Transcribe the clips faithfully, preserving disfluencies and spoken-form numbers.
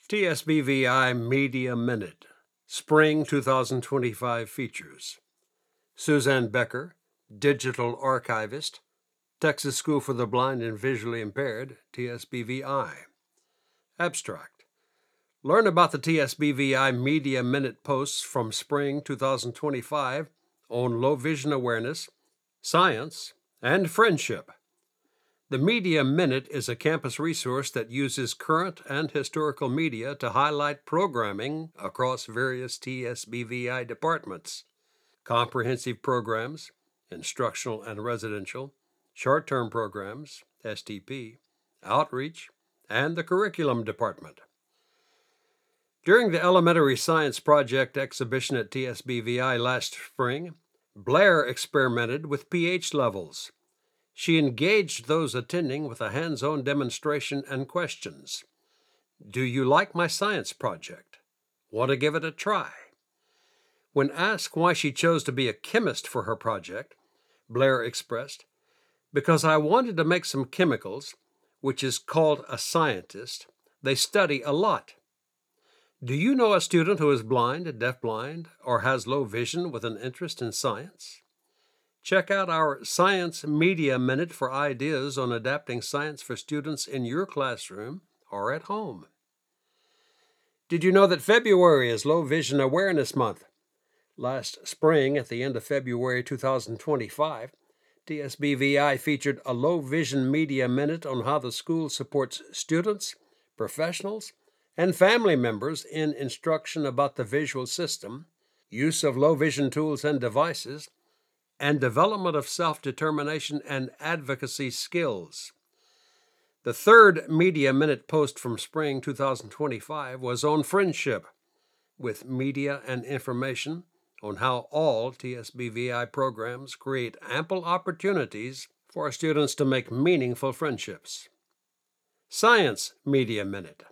T S B V I Media Minute, Spring twenty twenty-five features. Suzanne Becker, Digital Archivist, Texas School for the Blind and Visually Impaired, T S B V I. Abstract. Learn about the T S B V I Media Minute posts from Spring twenty twenty-five on low vision awareness, science, and friendship. The Media Minute is a campus resource that uses current and historical media to highlight programming across various T S B V I departments, comprehensive programs, instructional and residential, short-term programs, S T P, outreach, and the curriculum department. During the Elementary Science Project exhibition at T S B V I last spring, Blair experimented with pH levels. She engaged those attending with a hands-on demonstration and questions. Do you like my science project? Want to give it a try? When asked why she chose to be a chemist for her project, Blair expressed, because I wanted to make some chemicals, which is called a scientist. They study a lot. Do you know a student who is blind, deafblind, or has low vision with an interest in science? Check out our Science Media Minute for ideas on adapting science for students in your classroom or at home. Did you know that February is Low Vision Awareness Month? Last spring, at the end of February two thousand twenty-five, T S B V I featured a Low Vision Media Minute on how the school supports students, professionals, and family members in instruction about the visual system, use of low vision tools and devices, and development of self-determination and advocacy skills. The third Media Minute post from Spring twenty twenty-five was on friendship, with media and information on how all T S B V I programs create ample opportunities for students to make meaningful friendships. Science Media Minute.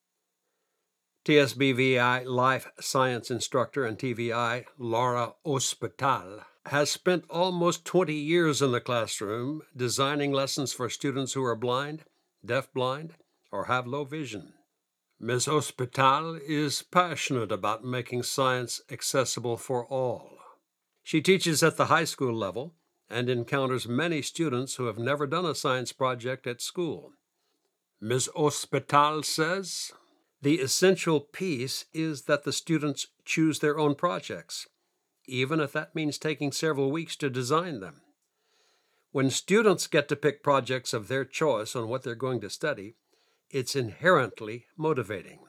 T S B V I life science instructor and T V I Laura Hospital has spent almost twenty years in the classroom designing lessons for students who are blind, deafblind, or have low vision. Miz Hospital is passionate about making science accessible for all. She teaches at the high school level and encounters many students who have never done a science project at school. Miz Hospital says, the essential piece is that the students choose their own projects, even if that means taking several weeks to design them. When students get to pick projects of their choice on what they're going to study, it's inherently motivating.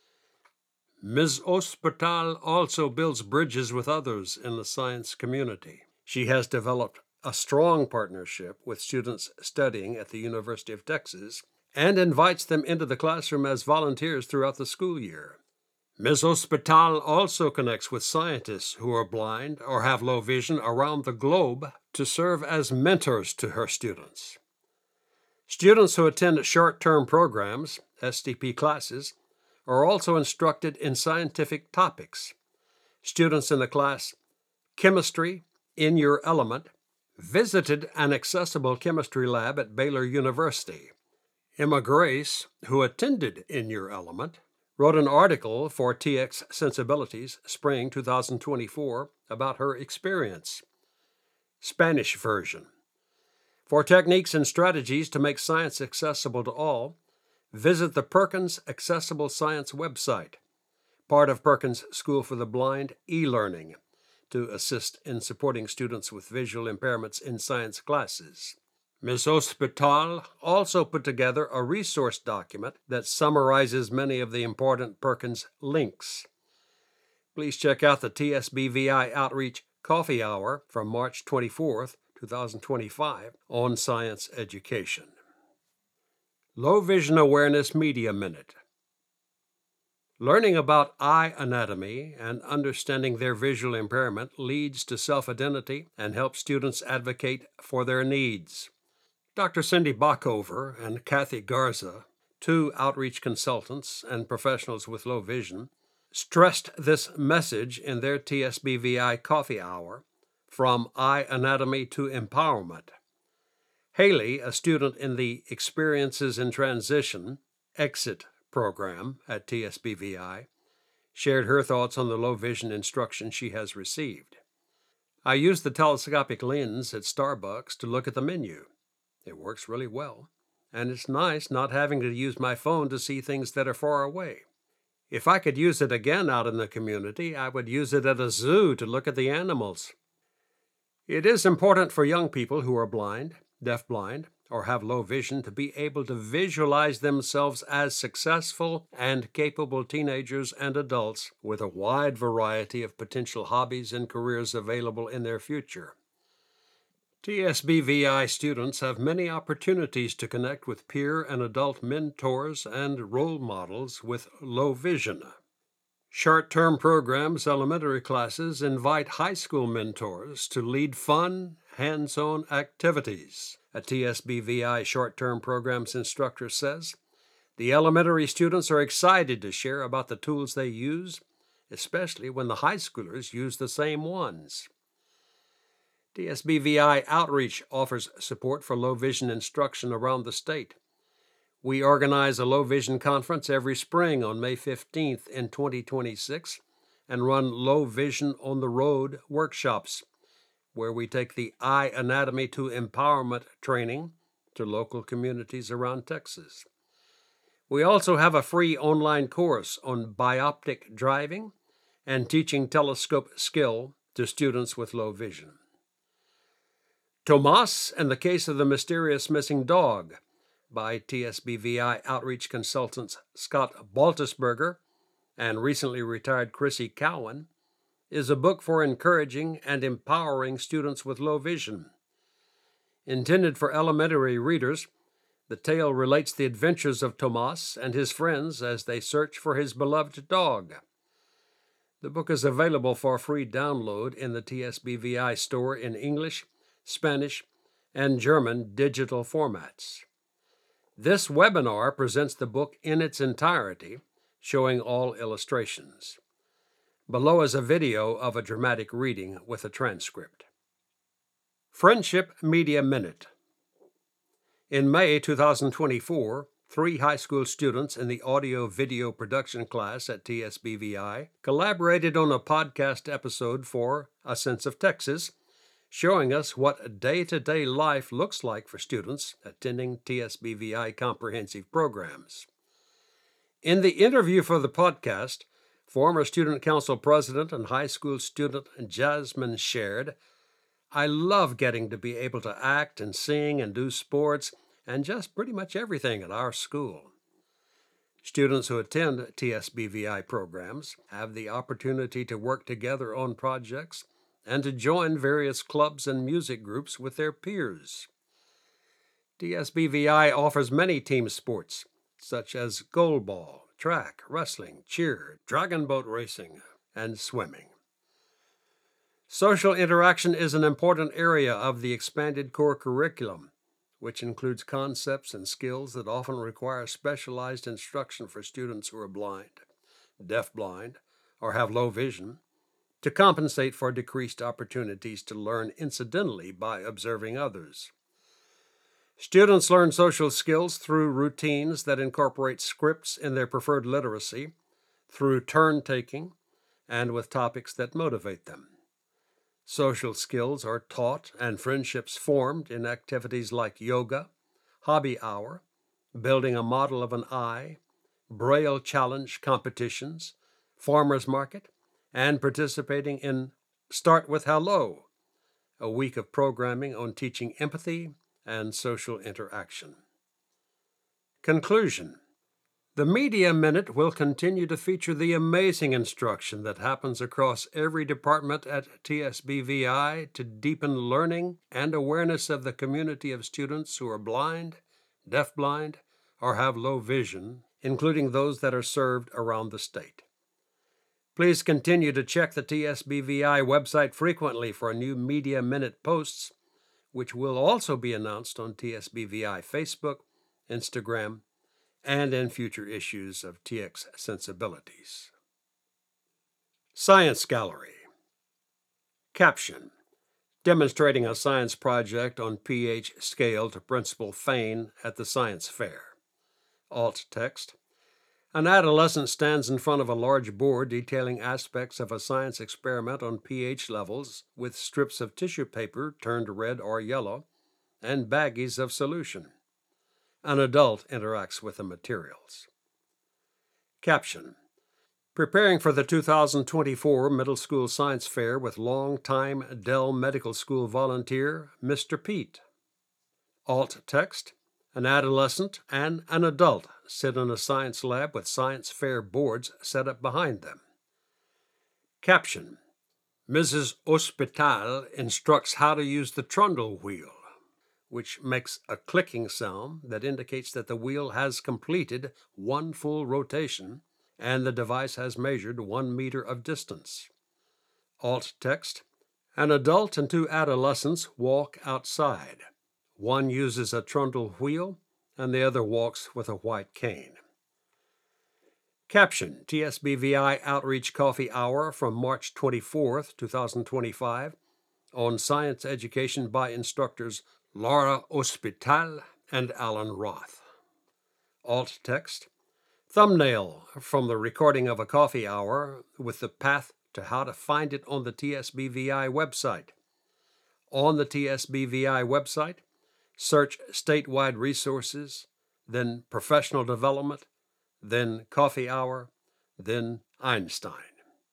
Miz Hospital also builds bridges with others in the science community. She has developed a strong partnership with students studying at the University of Texas and invites them into the classroom as volunteers throughout the school year. Miz Hospital also connects with scientists who are blind or have low vision around the globe to serve as mentors to her students. Students who attend short-term programs, S T P classes, are also instructed in scientific topics. Students in the class Chemistry in Your Element visited an accessible chemistry lab at Baylor University. Emma Grace, who attended In Your Element, wrote an article for T X Sensibilities, Spring twenty twenty-four, about her experience. Spanish version. For techniques and strategies to make science accessible to all, visit the Perkins Accessible Science website, part of Perkins School for the Blind e-learning, to assist in supporting students with visual impairments in science classes. Miz Hospital also put together a resource document that summarizes many of the important Perkins links. Please check out the T S B V I Outreach Coffee Hour from March twenty-fourth, twenty twenty-five on science education. Low Vision Awareness Media Minute. Learning about eye anatomy and understanding their visual impairment leads to self-identity and helps students advocate for their needs. Doctor Cindy Backover and Kathy Garza, two outreach consultants and professionals with low vision, stressed this message in their T S B V I Coffee Hour, From Eye Anatomy to Empowerment. Haley, a student in the Experiences in Transition, Exit program at T S B V I, shared her thoughts on the low vision instruction she has received. I use the telescopic lens at Starbucks to look at the menu. It works really well, and it's nice not having to use my phone to see things that are far away. If I could use it again out in the community, I would use it at a zoo to look at the animals. It is important for young people who are blind, deafblind, or have low vision to be able to visualize themselves as successful and capable teenagers and adults with a wide variety of potential hobbies and careers available in their future. T S B V I students have many opportunities to connect with peer and adult mentors and role models with low vision. Short-term programs elementary classes invite high school mentors to lead fun, hands-on activities. A T S B V I short-term programs instructor says, "The elementary students are excited to share about the tools they use, especially when the high schoolers use the same ones." T S B V I Outreach offers support for low vision instruction around the state. We organize a low vision conference every spring on May fifteenth in twenty twenty-six and run Low Vision on the Road workshops, where we take the Eye Anatomy to Empowerment training to local communities around Texas. We also have a free online course on bioptic driving and teaching telescope skill to students with low vision. Tomas and the Case of the Mysterious Missing Dog by T S B V I Outreach consultants Scott Baltusberger and recently retired Chrissy Cowan is a book for encouraging and empowering students with low vision. Intended for elementary readers, the tale relates the adventures of Tomas and his friends as they search for his beloved dog. The book is available for free download in the T S B V I store in English, Spanish, and German digital formats. This webinar presents the book in its entirety, showing all illustrations. Below is a video of a dramatic reading with a transcript. Friendship Media Minute. In May two thousand twenty-four, three high school students in the audio-video production class at T S B V I collaborated on a podcast episode for A Sense of Texas, showing us what day-to-day life looks like for students attending T S B V I comprehensive programs. In the interview for the podcast, former Student Council President and high school student Jasmine shared, "I love getting to be able to act and sing and do sports and just pretty much everything at our school." Students who attend T S B V I programs have the opportunity to work together on projects and to join various clubs and music groups with their peers. T S B V I offers many team sports, such as goalball, track, wrestling, cheer, dragon boat racing, and swimming. Social interaction is an important area of the expanded core curriculum, which includes concepts and skills that often require specialized instruction for students who are blind, deafblind, or have low vision, to compensate for decreased opportunities to learn incidentally by observing others. Students learn social skills through routines that incorporate scripts in their preferred literacy, through turn-taking, and with topics that motivate them. Social skills are taught and friendships formed in activities like yoga, hobby hour, building a model of an eye, Braille challenge competitions, farmers market, and participating in Start with Hello, a week of programming on teaching empathy and social interaction. Conclusion. The Media Minute will continue to feature the amazing instruction that happens across every department at T S B V I to deepen learning and awareness of the community of students who are blind, deafblind, or have low vision, including those that are served around the state. Please continue to check the T S B V I website frequently for new Media Minute posts, which will also be announced on T S B V I Facebook, Instagram, and in future issues of T X Sensibilities. Science Gallery. Caption: Demonstrating a science project on pH scale to Principal Fain at the Science Fair. Alt text: An adolescent stands in front of a large board detailing aspects of a science experiment on pH levels with strips of tissue paper turned red or yellow and baggies of solution. An adult interacts with the materials. Caption: Preparing for the two thousand twenty-four Middle School Science Fair with longtime Dell Medical School volunteer, Mister Pete. Alt text: An adolescent and an adult sit in a science lab with science fair boards set up behind them. Caption: Missus Hospital instructs how to use the trundle wheel, which makes a clicking sound that indicates that the wheel has completed one full rotation and the device has measured one meter of distance. Alt text: An adult and two adolescents walk outside. One uses a trundle wheel and the other walks with a white cane. Caption: T S B V I Outreach Coffee Hour from March twenty-fourth, two thousand twenty-five on science education by instructors Laura Hospital and Alan Roth. Alt text: Thumbnail from the recording of a coffee hour with the path to how to find it on the T S B V I website. On the T S B V I website, search statewide resources, then professional development, then coffee hour, then Einstein.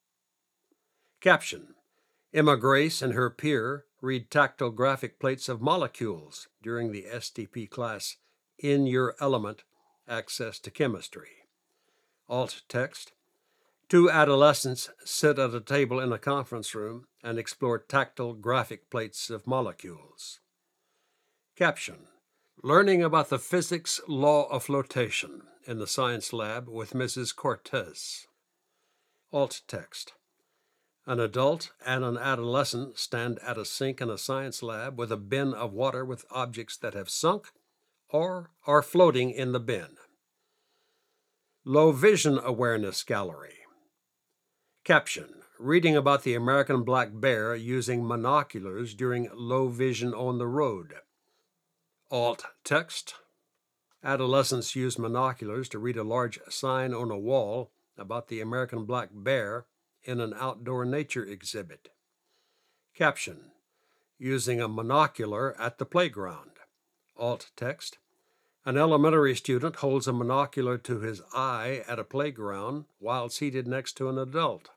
Caption: Emma Grace and her peer read tactile graphic plates of molecules during the S T P class In Your Element, Access to Chemistry. Alt text: Two adolescents sit at a table in a conference room and explore tactile graphic plates of molecules. Caption: Learning about the physics law of flotation in the science lab with Missus Cortez. Alt text: An adult and an adolescent stand at a sink in a science lab with a bin of water with objects that have sunk or are floating in the bin. Low Vision Awareness Gallery. Caption: Reading about the American black bear using monoculars during low vision on the road. Alt text: Adolescents use monoculars to read a large sign on a wall about the American black bear in an outdoor nature exhibit. Caption: Using a monocular at the playground. Alt text: An elementary student holds a monocular to his eye at a playground while seated next to an adult.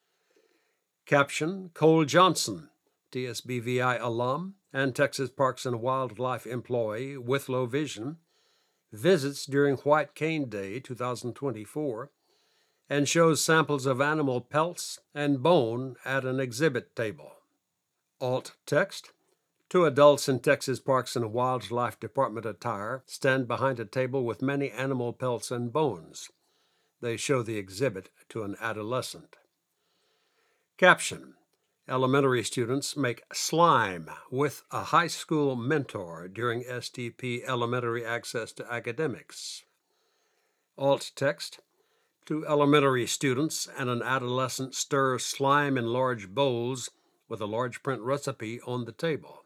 Caption: Cole Johnson, T S B V I alum and Texas Parks and Wildlife employee with low vision, visits during White Cane Day two thousand twenty-four and shows samples of animal pelts and bone at an exhibit table. Alt text: Two adults in Texas Parks and Wildlife Department attire stand behind a table with many animal pelts and bones. They show the exhibit to an adolescent. Caption: Elementary students make slime with a high school mentor during S T P Elementary Access to Academics. Alt text: Two elementary students and an adolescent stir slime in large bowls with a large print recipe on the table.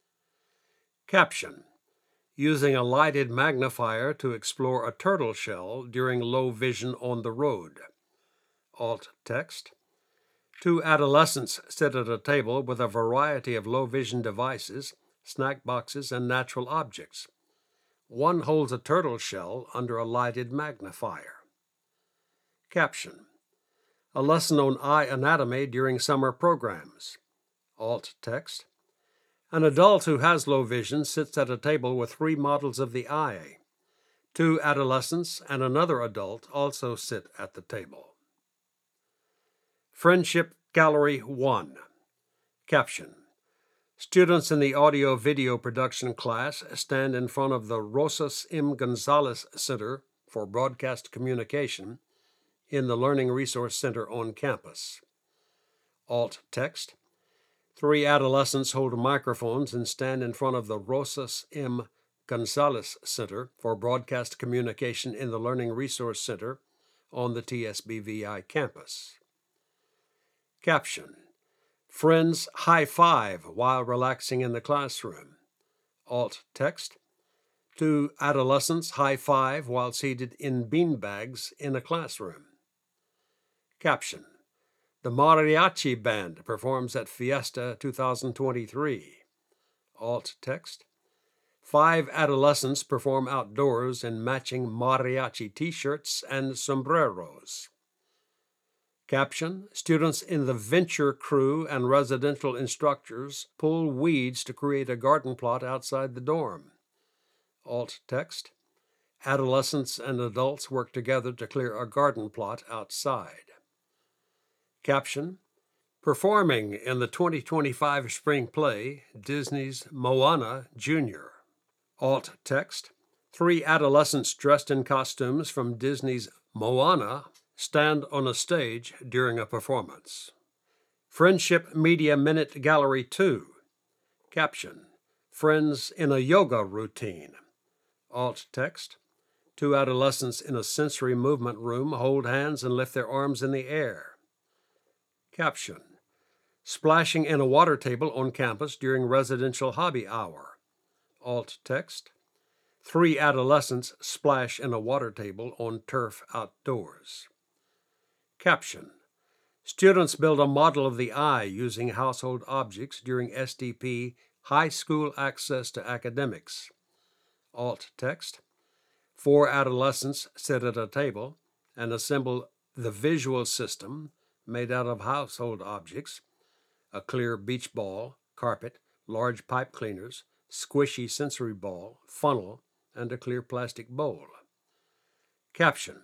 Caption: Using a lighted magnifier to explore a turtle shell during low vision on the road. Alt text: Two adolescents sit at a table with a variety of low vision devices, snack boxes, and natural objects. One holds a turtle shell under a lighted magnifier. Caption: A lesson on eye anatomy during summer programs. Alt text: An adult who has low vision sits at a table with three models of the eye. Two adolescents and another adult also sit at the table. Friendship Gallery one. Caption: Students in the audio-video production class stand in front of the Rosas M. Gonzalez Center for Broadcast Communication in the Learning Resource Center on campus. Alt text: Three adolescents hold microphones and stand in front of the Rosas M. Gonzalez Center for Broadcast Communication in the Learning Resource Center on the T S B V I campus. Caption: Friends high-five while relaxing in the classroom. Alt text: Two adolescents high-five while seated in beanbags in a classroom. Caption: The Mariachi Band performs at Fiesta twenty twenty-three. Alt text: Five adolescents perform outdoors in matching mariachi t-shirts and sombreros. Caption: Students in the Venture crew and residential instructors pull weeds to create a garden plot outside the dorm. Alt text: Adolescents and adults work together to clear a garden plot outside. Caption: Performing in the twenty twenty-five spring play, Disney's Moana Junior Alt text: Three adolescents dressed in costumes from Disney's Moana stand on a stage during a performance. Friendship Media Minute Gallery two. Caption: Friends in a yoga routine. Alt text: Two adolescents in a sensory movement room hold hands and lift their arms in the air. Caption: Splashing in a water table on campus during residential hobby hour. Alt text: Three adolescents splash in a water table on turf outdoors. Caption: Students build a model of the eye using household objects during S D P High School Access to Academics. Alt text: Four adolescents sit at a table and assemble the visual system made out of household objects: a clear beach ball, carpet, large pipe cleaners, squishy sensory ball, funnel, and a clear plastic bowl. Caption: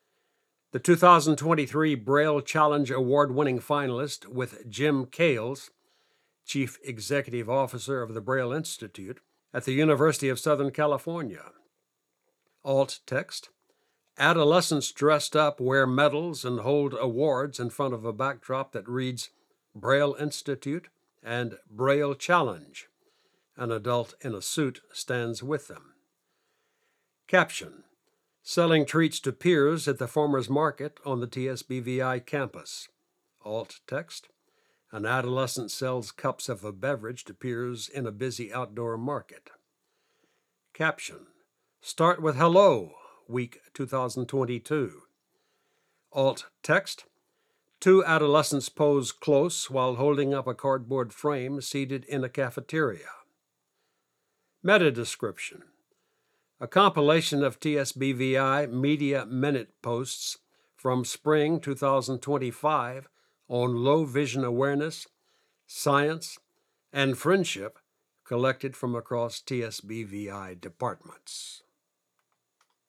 The two thousand twenty-three Braille Challenge Award-winning finalist with Jim Kales, Chief Executive Officer of the Braille Institute at the University of Southern California. Alt text: Adolescents dressed up wear medals and hold awards in front of a backdrop that reads Braille Institute and Braille Challenge. An adult in a suit stands with them. Caption: Selling treats to peers at the farmers market on the T S B V I campus. Alt text: An adolescent sells cups of a beverage to peers in a busy outdoor market. Caption: Start with hello, week two thousand twenty-two. Alt text: Two adolescents pose close while holding up a cardboard frame seated in a cafeteria. Meta description: A compilation of T S B V I Media Minute posts from spring two thousand twenty-five on low vision awareness, science, and friendship collected from across T S B V I departments.